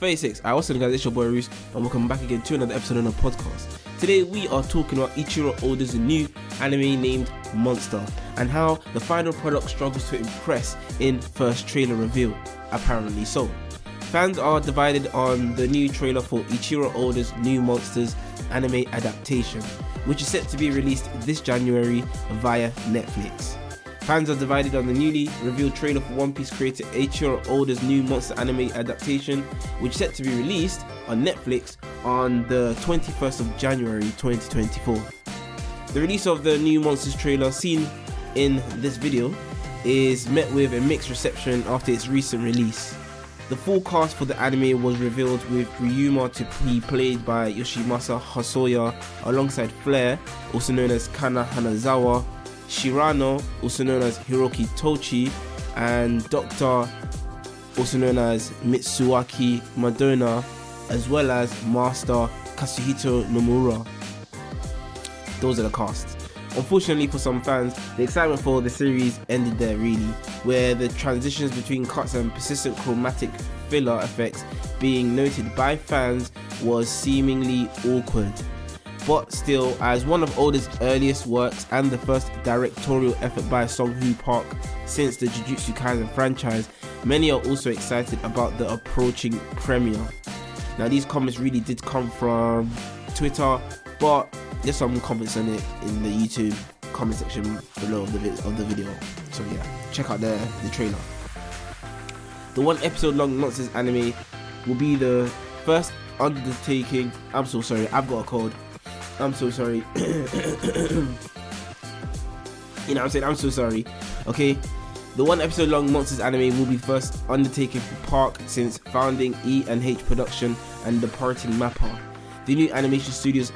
36. What's up guys, it's your boy Roos and welcome back again to another episode on the podcast. Today we are talking about Eiichiro Oda's new anime named Monster and how the final product struggles to impress in first trailer reveal, apparently so. Fans are divided on the new trailer for Eiichiro Oda's new Monsters anime adaptation, which is set to be released this January via Netflix. Fans are divided on the newly revealed trailer for One Piece creator Eiichiro Oda's new Monster anime adaptation, which is set to be released on Netflix on the 21st of January 2024. The release of the new Monsters trailer seen in this video is met with a mixed reception after its recent release. The full cast for the anime was revealed, with Ryuma to be played by Yoshimasa Hosoya alongside Flare, also known as Kana Hanazawa, Shirano, also known as Hiroki Tochi, and Doctor, also known as Mitsuaki Madonna, as well as Master Kazuhito Nomura. Those are the casts. Unfortunately for some fans, the excitement for the series ended there really, where the transitions between cuts and persistent chromatic filler effects being noted by fans was seemingly awkward. But still, as one of Oda's earliest works and the first directorial effort by Song-Hoo Park since the Jujutsu Kaisen franchise, many are also excited about the approaching premiere. Now these comments really did come from Twitter, but there's some comments on it in the YouTube comment section below of the video. So yeah, check out the trailer. The 1 episode long Monsters anime will be the first undertaking. I'm so sorry, I've got a cold. I'm so sorry. You know what I'm saying? I'm so sorry. Okay. The 1 episode long Monsters anime will be first undertaken for Park since founding E&H Production and departing MAPPA. The new animation studio's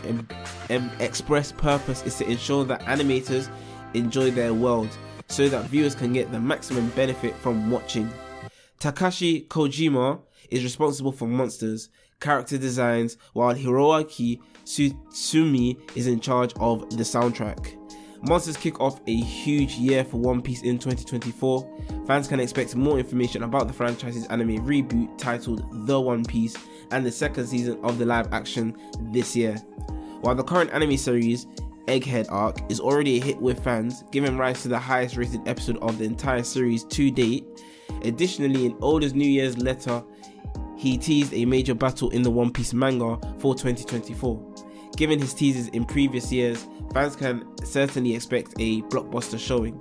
express purpose is to ensure that animators enjoy their world so that viewers can get the maximum benefit from watching. Takashi Kojima is responsible for Monsters character designs, while Hiroaki Tsutsumi is in charge of the soundtrack. Monsters kick off a huge year for One Piece in 2024. Fans can expect more information about the franchise's anime reboot titled The One Piece and the second season of the live action this year. While the current anime series, Egghead Arc, is already a hit with fans, giving rise to the highest rated episode of the entire series to date. Additionally, in Oda's New Year's letter, he teased a major battle in the One Piece manga for 2024. Given his teases in previous years, fans can certainly expect a blockbuster showing.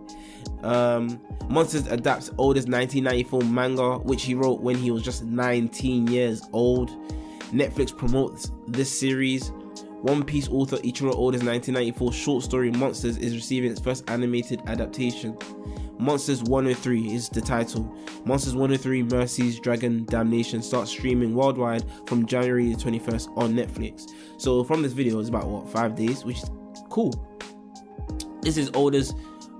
Monsters adapts Oda's 1994 manga, which he wrote when he was just 19 years old. Netflix promotes this series. One Piece author Eiichiro Oda's 1994 short story Monsters is receiving its first animated adaptation. Monsters 103 is the title. Monsters 103 Mercy's Dragon Damnation starts streaming worldwide from January the 21st on Netflix. So from this video, it's about 5 days, which is cool. This is Oda's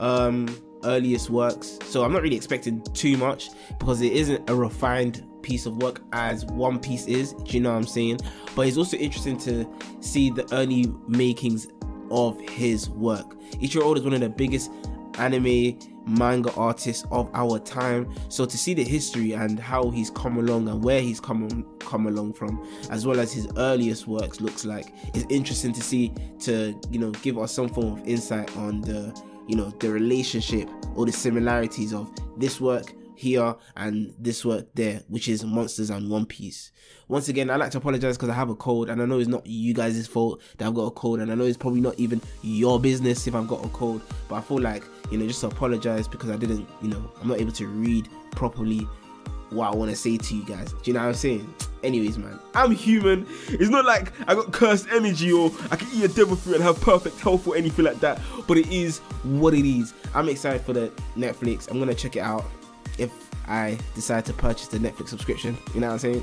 earliest works, so I'm not really expecting too much because it isn't a refined piece of work as One Piece is, do you know what I'm saying? But it's also interesting to see the early makings of his work. Eiichiro Oda is one of the biggest anime manga artists of our time, so to see the history and how he's come along and where he's come along from, as well as his earliest works, looks like it's interesting to see, to give us some form of insight on the relationship or the similarities of this work here and this work there, which is Monsters and One Piece. Once again, I'd like to apologize because I have a cold, and I know it's not you guys' fault that I've got a cold, and I know it's probably not even your business if I've got a cold, but I feel like, just to apologize because I didn't, I'm not able to read properly what I want to say to you guys. Do you know what I'm saying? Anyways, man, I'm human. It's not like I got cursed energy or I can eat a devil fruit and have perfect health or anything like that, but it is what it is. I'm excited for the Netflix. I'm gonna check it out if I decide to purchase the Netflix subscription, you know what I'm saying?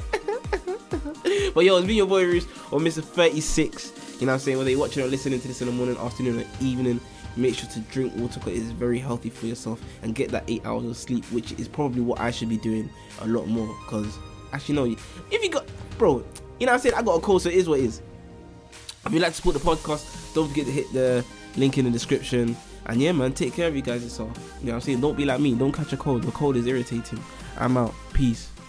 But yo, it's been your boy Roos, or Mr. 36, you know what I'm saying? Whether you're watching or listening to this in the morning, afternoon or evening, make sure to drink water because it is very healthy for yourself, and get that 8 hours of sleep, which is probably what I should be doing a lot more, because actually no, if you got, bro, you know what I'm saying, I got a cold, so it is what it is. If you'd like to support the podcast, don't forget to hit the link in the description. And yeah, man, take care of you guys yourself. You know what I'm saying? Don't be like me. Don't catch a cold. The cold is irritating. I'm out. Peace.